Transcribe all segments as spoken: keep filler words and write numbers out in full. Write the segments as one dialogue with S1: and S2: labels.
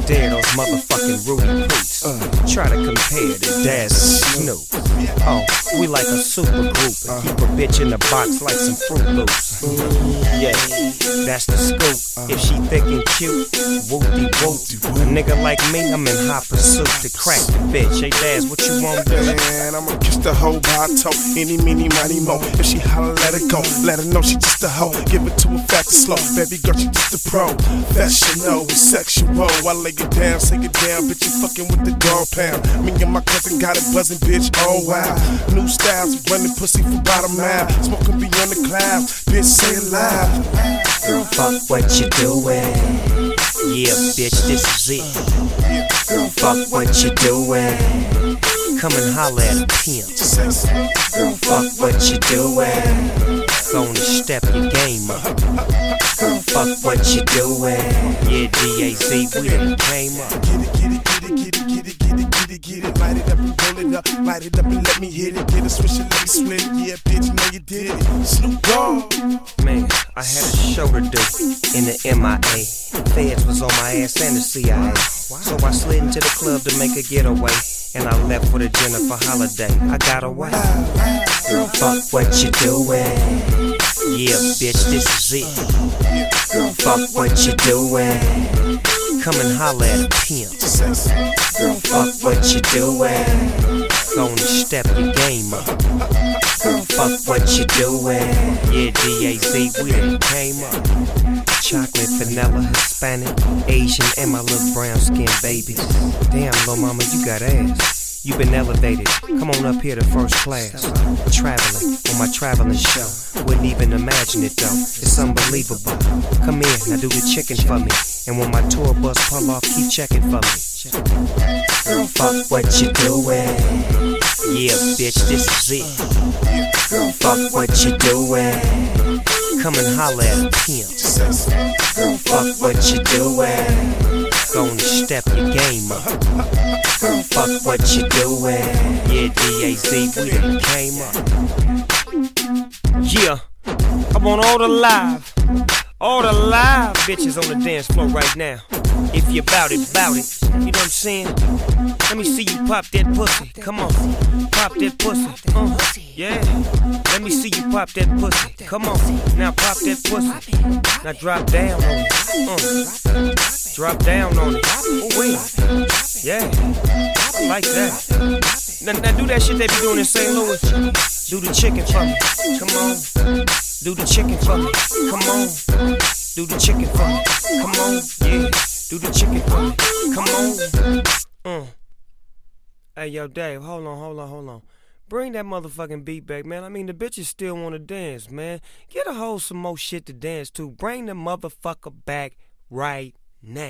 S1: dare those motherfucking Rudy Poots uh, try to compare the Daz and Snoop. Oh, we like a super group and keep a bitch in the box like some Fruit Loops. Yeah, that's the scoop. If she thick and cute, whoop-de-whoop. A nigga like me, I'm in hot pursuit to crack the bitch. Hey Daz, what you want to do?
S2: Man, I'ma kiss the hoe by a toe. Any, meeny, miny, mo. If she holler, let her go. Let her know she just a hoe. Give it to her fast and slow. Baby girl, she just a pro. Professional, sexual. I lay it down, say it down. Bitch, you fucking with the dog pound. Me and my cousin got it buzzing, bitch. Oh wow. New styles, running pussy for about a mile. Smoking beyond the clouds. Bitch, say it loud.
S1: Girl, fuck what you doing. Yeah, bitch, this is it. Girl, fuck what you doing. Come and holler at a pimp. Girl, fuck what you doing. Gonna step your game up. Girl, fuck what you doing. Yeah, D A Z, we done came up.
S2: Get it, get it, get it, get it, get it, get it, get it, get it. Light it up and roll it up. Light it up and let me hit it. Get it, switch it, let me split it. Yeah, bitch, know you did it. Snoop Dogg.
S1: Man, I had a show to do in the M I A. Feds was on my ass and the C I A. So I slid into the club to make a getaway. And I left with a Jennifer Holiday. I got away. Girl, fuck what you doing. Yeah, bitch, this is it. Girl, fuck what you doing. Come and holler at a pimp. Girl, fuck what you doing. Gonna step your game up. Girl, fuck what you doing. Yeah, D A Z, we done came up. Chocolate, vanilla, Hispanic, Asian, and my little brown skin babies. Damn, little mama, you got ass. You been elevated. Come on up here to first class. Traveling on my traveling show. Wouldn't even imagine it though. It's unbelievable. Come here, now do the chicken for me. And when my tour bus pull off, keep checking for me. Girl, fuck what you doing. Yeah, bitch, this is it. Girl, fuck what you doing. Come and holler at a pimp. Girl, fuck what you doing. Gonna step your game up. Girl, fuck what you doing. Yeah, D A Z, we done came up. Yeah, I want all the live, all the live bitches on the dance floor right now. If you bout it, bout it. You know what I'm saying? Let me see you pop that pussy. Come on, pop that pussy. Uh, yeah. Let me see you pop that pussy. Come on, now pop that pussy. Now drop down on it. Uh, drop down on it. Oh wait, yeah, I like that. Now, now do that shit they be doing in Saint Louis. Do the chicken for me. Come on, do the chicken for me. Come on, do the chicken for me. Come on, yeah. Do the chicken for me. Come on. Uh. Hey, yo, Dave, hold on, hold on, hold on. Bring that motherfucking beat back, man. I mean, the bitches still want to dance, man. Get a whole some more shit to dance to. Bring the motherfucker back right now.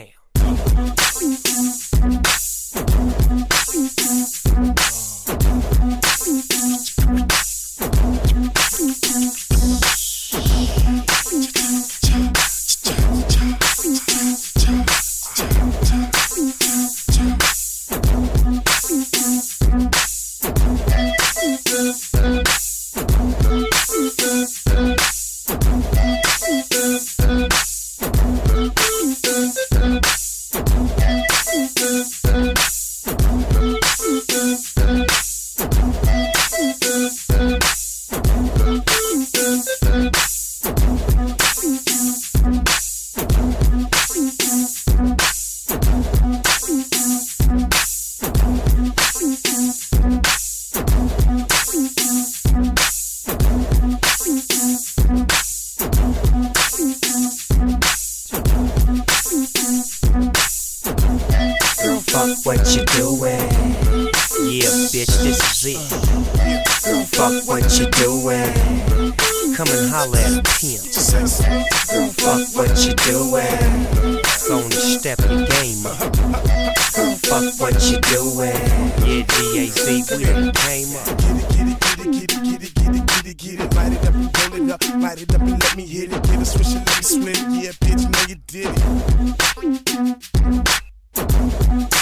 S1: What you doing? Yeah, bitch, this is it. Girl, fuck what you doing. Come and holler at a pimp. Girl, fuck what you doing. Gonna step your game up. Girl, fuck what you doing. Yeah, D A Z, we done came up.
S2: Get it, get it, get it, get it, get it, get it, get it. Light it up and roll it up. Light it up and let me hit it. Get it, switch it, let me split it. Yeah, bitch, know you did it.